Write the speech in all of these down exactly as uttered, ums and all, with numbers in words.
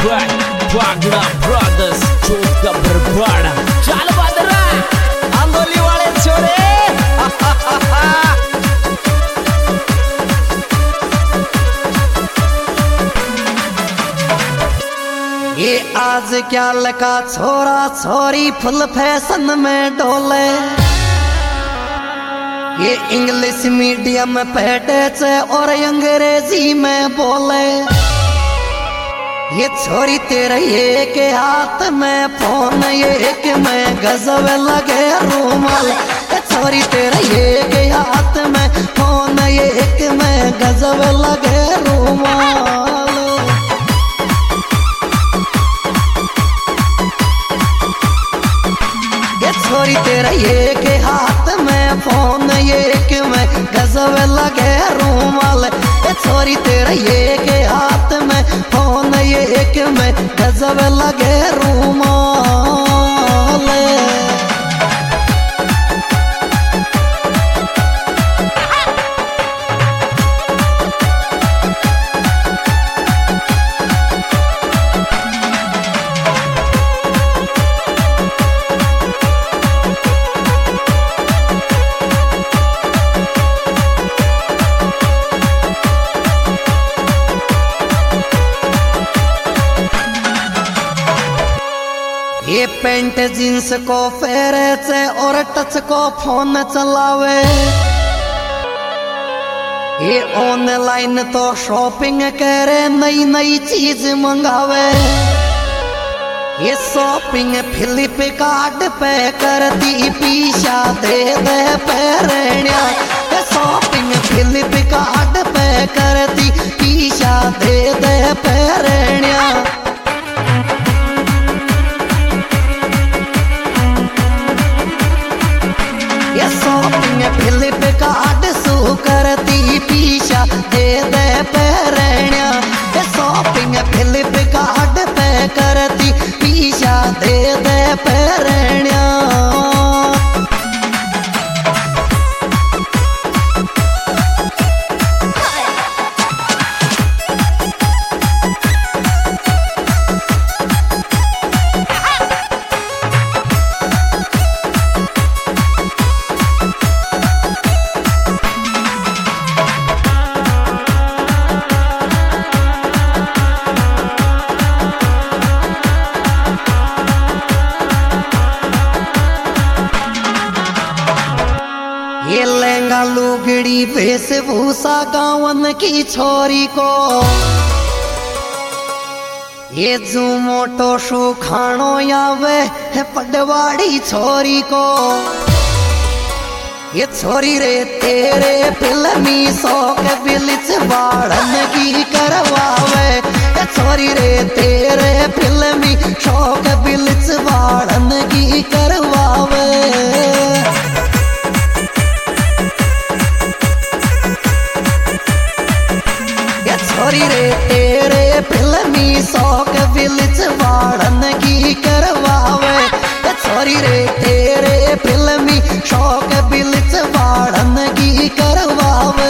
back, Wagner Brothers, चोट का बरबाड़ा चल बदरा आंदोली वाले छोरे ये आज क्या लगा छोरा छोरी फुल फैशन में डोले ये इंग्लिश मीडियम पढ़े से और अंग्रेजी में बोले ये छोरी तेरे एक हाथ में फोन ये एक में गजब लगे रूमाल ये छोरी तेरे एक हाथ में फोन ये एक में गजब लगे रूमाल ये छोरी तेरे एक हाथ में फोन ये एक में गजब लगे रूमाल ये छोरी तेरे एक हाथ में फोन ये एक में गजब लगे रूमाल ये पेंट जींस को फेरे से और टच को फोन चलावे ये ऑनलाइन तो शॉपिंग करे नई नई चीज मंगावे ये शॉपिंग फ्लिपकार्ट पे करती पीछा दे दे पेरण्या ये शॉपिंग फ्लिपकार्ट पे करती पीछा दे दे पेरण्या शॉपिंग फ्लिपकार्ट सू करती पीछा दे दे पेरण्या शॉपिंग फ्लिपकार्ट पे करती पीछा दे दे पेरण्या ये लहंगा लुगड़ी वेशभूषा गावन की छोरी को ये जू मोटो शू खानो यावे है पडवाड़ी छोरी को ये छोरी रे तेरे फिल्मी शौक बिलिच बाड़न की करवावे ये छोरी रे तेरे फिल्मी शौक बिलिच बाड़न की करवावे छोरी रे तेरे फिल्मी शौक बिलिच बाड़न की करवावे छोरी रे तेरे फिल्मी शौक बिलिच बाड़न की करवावे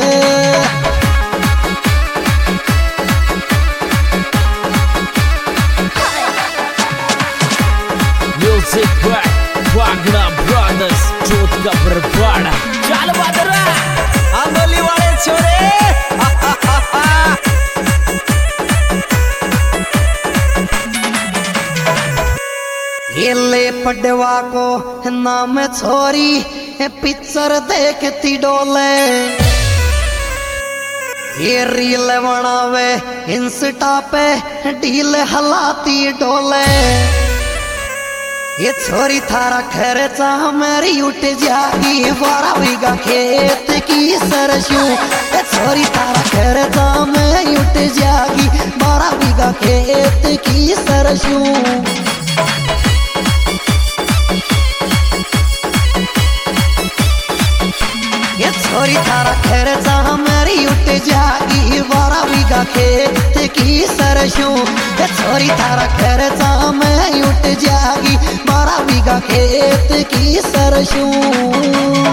Music back, Wagner Brothers, चोट का बरबाड़ा चल बदरा आंदोली वाले छोरे ये ले पडवा को नाम छोरी पिक्चर देखती डोले ये रील बनावे इंस्टा पे ढील हलाती डोले ये छोरी थारा खर्चा मेरी उठ जागी बारह बीघा खेत की सरसों ये छोरी थारा खर्चा में उठ जागी बारह बीघा खेत की सरसों ये छोरी थारा खर्चा मेरी उठ जागी बारह बीघा खेत की सरसों ये छोरी थारा खर्चा में उठ जागी बारह बीघा खेत की सरसों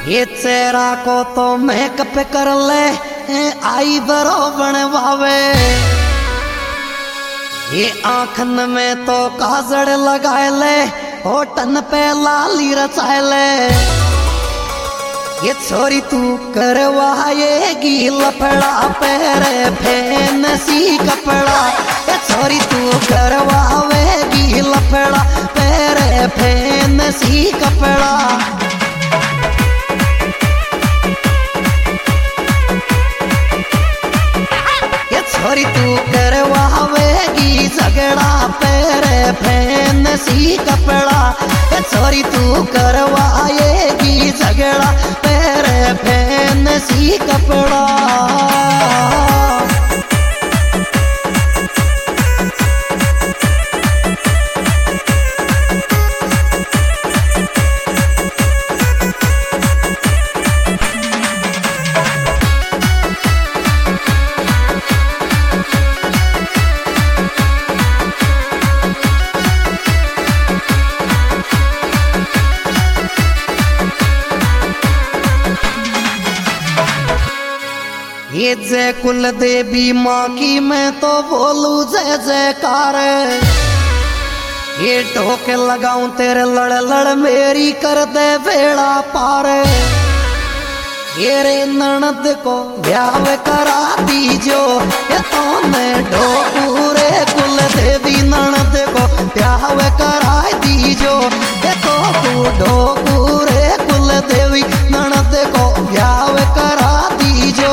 ये चेहरा को तो मेकअप कर ले, आई बरो बनवावे। ये आँखन में तो काजल लगाए ले, होठन पे लाली रचाए ले। ये छोरी तू करवाएगी लफड़ा, पैरे फैन सी कपड़ा। ये छोरी तू करवाएगी लफड़ा, पैरे फैन सी कपड़ा। ये छोरी तू करवाएगी झगड़ा, पैरे फैन सी कपड़ा। ये छोरी तू करवाएगी झगड़ा, पैरे फैन सी कपड़ा। ये जय कुल देवी माँ की मैं तो बोलू जय जयकार। ये ढोके लगाऊं तेरे लड़ लड़, मेरी कर दे बेड़ा पार। ये रे ननद को ब्याह करा दीजो, ये तो मैं ढोकूरे कुल देवी ननद को ब्याह करा दीजो। ये तो तू ढोकूरे कुल देवी ननद को ब्याह करा दीजो।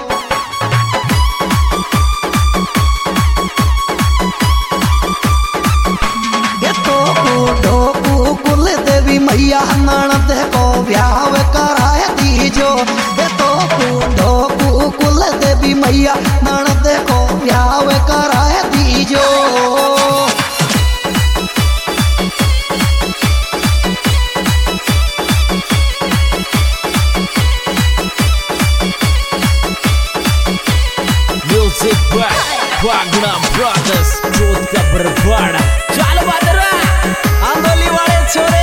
मैया ननद को ब्याह कराए दीजो। ये तो ढोकू कुल देवी मैया ननद को ब्याह कराए दीजो। म्यूजिक बाय वागना ब्रदर्स, जोत का बरबाड़ा। चल बदरा आंदोली वाले छोरे।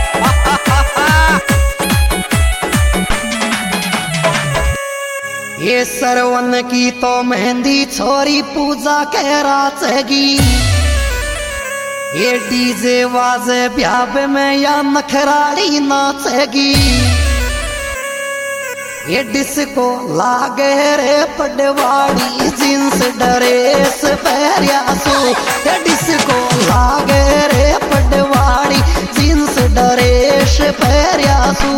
ये सरवन की तो मेहंदी छोरी पूजा कह राचेगी। ये डीजे वाजे ब्याह में या नखराड़ी नाचेगी। ये डिस्को लागे रे पडवाड़ी, जींस ड्रेस पहरियासू। ये डिस्को लागे रे पडवाड़ी, जींस ड्रेस पहरियासू।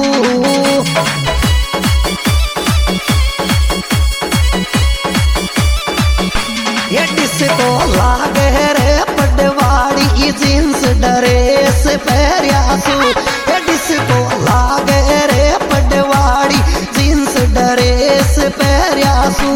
ये डिस्को लागे रे पडवाड़ी, जींस ड्रेस पहरियासू। ये डिस्को लागे रे पडवाड़ी, जींस ड्रेस पहरियासू।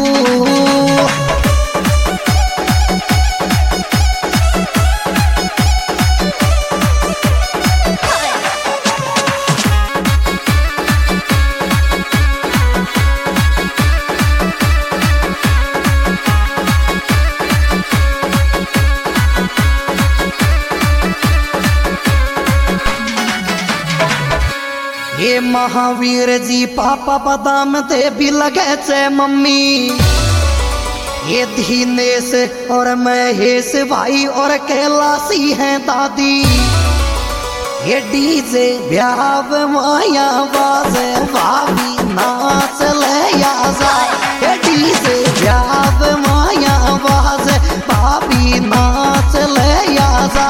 ये महावीर जी पापा बादाम दे भी लगे छे मम्मी। ये धीनेश और महेश भाई और कैलाशी हैं दादी। ये डीजे ब्याह माया बाजे, भाभी नाच ले आजा। ये डीजे ब्याह माया बाजे, भाभी नाच ले आजा।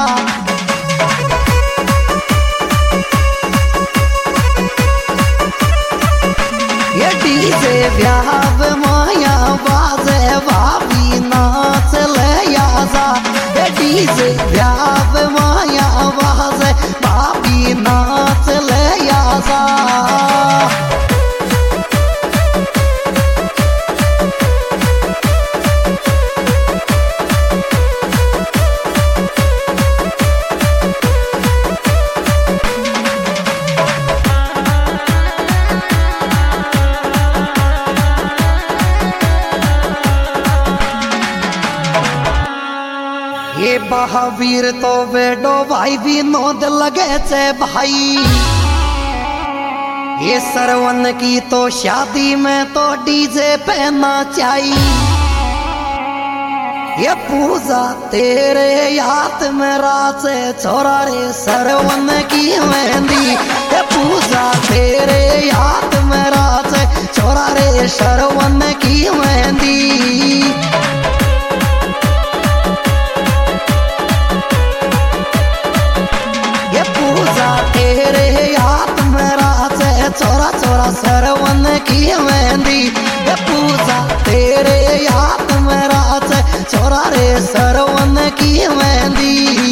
ये डीजे ब्याह माया बाजे, भाभी नाच ले आजा। ये डीजे ब्याह माया बाजे, भाभी नाच ले आजा। ये महावीर तो बेडो भाई भी नोद लगे छे भाई। ये सरवन की तो शादी में तो डीजे पे नाचाई, ये पूजा तेरे याद में रात से छोरा रे सरवन की मेहंदी। ये पूजा तेरे याद में रात से छोरा रे सरवन की मेहंदी। ये पूजा तेरे याद में रात से छोरा छोरा सरवन की मेहंदी। ये पूजा तेरे याद में रात से छोरा रे सरवन की मेहंदी।